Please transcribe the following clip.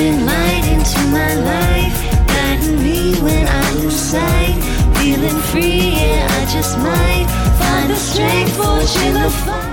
bring light into my life, guiding me when I lose sight. Feeling free, yeah, I just might find the strength for a chill of fire.